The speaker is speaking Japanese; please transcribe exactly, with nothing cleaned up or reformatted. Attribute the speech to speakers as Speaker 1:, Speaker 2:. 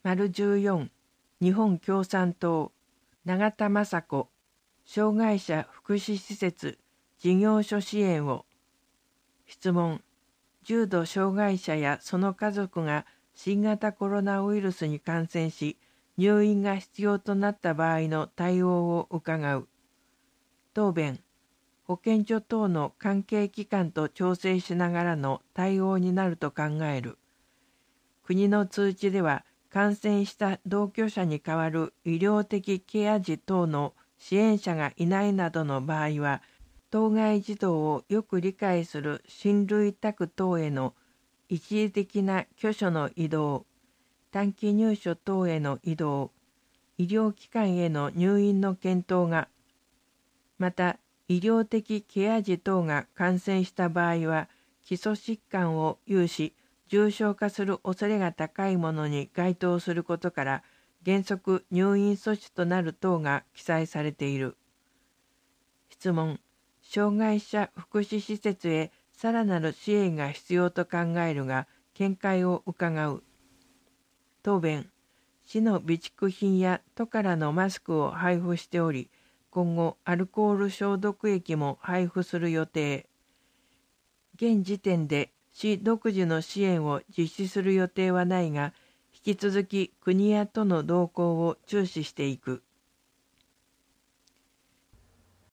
Speaker 1: 丸じゅうよん、日本共産党、永田雅子、障害者福祉施設事業所支援を。質問、重度障害者やその家族が新型コロナウイルスに感染し、入院が必要となった場合の対応を伺う。答弁、保健所等の関係機関と調整しながらの対応になると考える。国の通知では、感染した同居者に代わる医療的ケア児等の支援者がいないなどの場合は、当該児童をよく理解する親類宅等への一時的な居所の移動、短期入所等への移動、医療機関への入院の検討が、また医療的ケア児等が感染した場合は、基礎疾患を有し、重症化する恐れが高いものに該当することから、原則入院措置となる等が記載されている。質問、障害者福祉施設へさらなる支援が必要と考えるが、見解を伺う。答弁、市の備蓄品や都からのマスクを配布しており、今後アルコール消毒液も配布する予定。現時点で市独自の支援を実施する予定はないが、引き続き国や都の動向を注視していく。